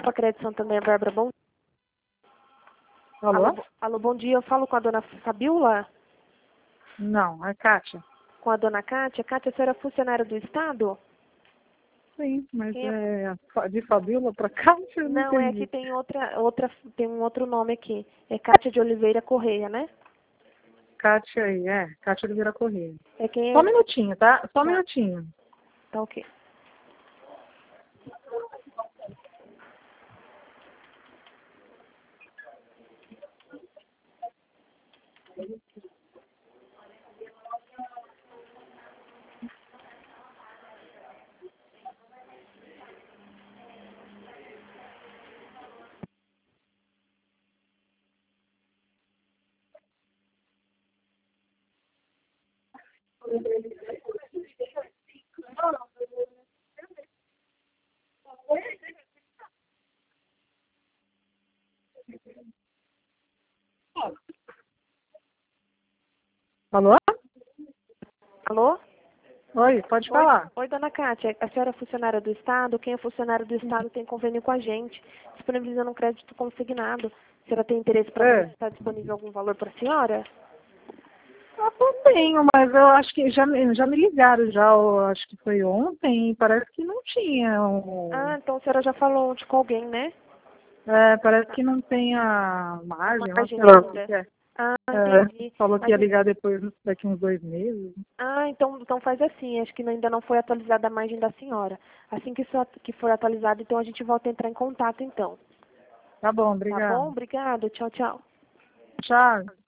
Grupo Crédito Santander, Bárbara, bom dia. Alô? Alô, bom dia. Eu falo com a dona Fabiola? Não, é Kátia. Com a dona Kátia? Kátia, a senhora é funcionária do Estado? Sim, mas Quem de Fabiola para Kátia, eu não Não, é entendi. que tem um outro nome aqui. É Kátia de Oliveira Correia, né? Kátia aí, Kátia Oliveira Corrêa. É quem Só um é... minutinho, tá? Só um Tá, minutinho. tá ok. Alô? Alô? Oi, pode Oi, falar. oi, dona Kátia. A senhora é funcionária do Estado? Quem é funcionário do Estado tem convênio com a gente, disponibilizando um crédito consignado. A senhora tem interesse para ver se está disponível algum valor para a senhora? Eu não tenho, mas eu acho que já me ligaram já, eu acho que foi ontem, parece que não tinha. Ah, então a senhora já falou ontem com alguém, né? Parece que não tem a A margem, não margem sei lá o que ainda. que é. Ah, entendi. Falou que Mas, ia ligar depois, daqui uns 2 meses. então faz assim, acho que ainda não foi atualizada a margem da senhora. Assim que for atualizado, então a gente volta a entrar em contato, então. Tá bom, Tá bom? obrigada. Obrigada. Tchau, tchau. Tchau.